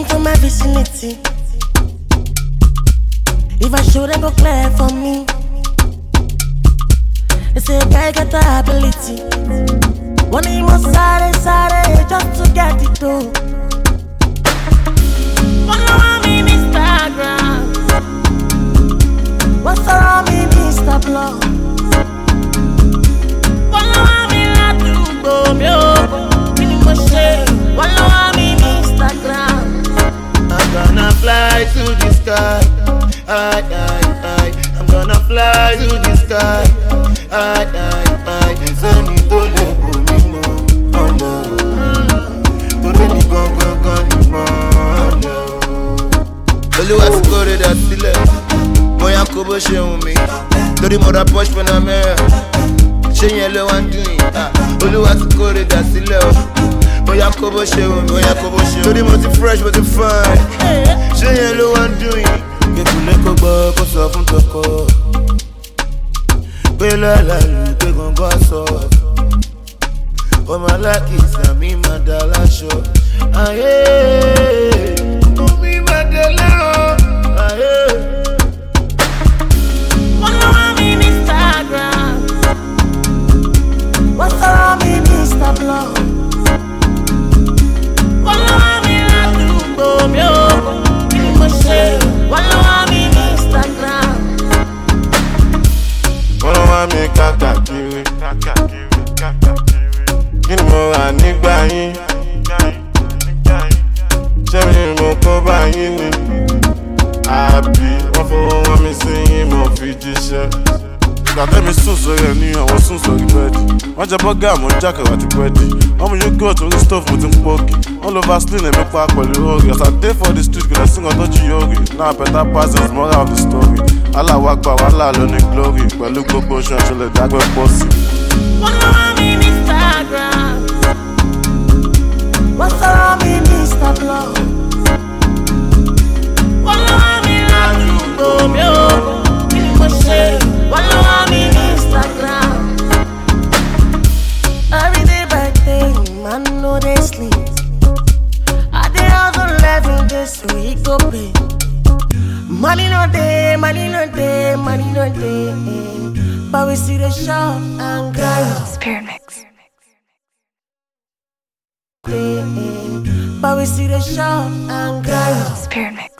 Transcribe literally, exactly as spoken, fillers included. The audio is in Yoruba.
Looking for my vicinity. If I show them go clear for me. They say a guy got the ability. One of you must side side just to get it through. Follow me on Instagram. What's around me Insta blog? Follow me la tu go mio. Mini mo share. Follow me on Instagram. I'm gonna fly to the sky. I, I, I. I'm gonna fly to the sky. I, I, I. Send me to the moon. Oh no. To the go go go no. Olúwa ti kórè dà sílẹ̀. Bóyá kó bó ṣe wù mí. Lórí mo ra Porsche Panamera. Ṣé yẹn ló wá ń dùn yìí? Olúwa ti kórè dà sílẹ̀ o. Bóyá kó bó ṣe wù mí. Bóyá kó bó ṣe wù mí. Lórí mo ti fresh mo ti fine. Ṣé yẹn ló wá ń dùn yìí? Kékulé kó gbọ́ kó sọ fún tọkọ. Pé lọ́la lù pé gangan sọ. Ọmọ alákìsà mi máa dá láṣọ. Ayé mi máa dé lẹ́rọ̀. Ayé. Follow me on Instagram. What's around me Insta blog? Follow me la tu go mio. Mini mo share. Follow me on Instagram. Follow me káàkiri. Kí ni mo rà nígbà yín? Ṣé mi mo kó bá yín ni? Àbí wọ́n fowó wọn mi sí yín mo fi jíṣẹ́. Gàtẹ́mi sùn sórí ẹ̀ ní àwọn sùn sórí bẹ́ẹ̀dì. Wọ́n jẹ bọ́gà mo ń jákàrà àti búrẹ́dì. Wọ́n mú yogurt orí stove mo ti ń pọ́ọ̀kì. Wọ́n lo vaseline èmi pa pẹ̀lú orí. As I dey for the street kò lè sìn kan tó jí yóò rí. Now better pass is moral of the story. Aláwa gba wàhálà ló ní glory. Pẹ̀lú gbogbo oṣù ẹ̀ṣọ́ lè dágbẹ́ pọ̀ sí. Follow me on Instagram. What's around me Insta blog? Follow me la tu go mio. Mini mo share. Follow me on Instagram. Every day by day, man no they sleep. I dey hustle every day so he go pay. Money no day, money no day, money no day. But we see the shop and grind. Spirit Mix. But we see the shop and grind. Spirit Mix.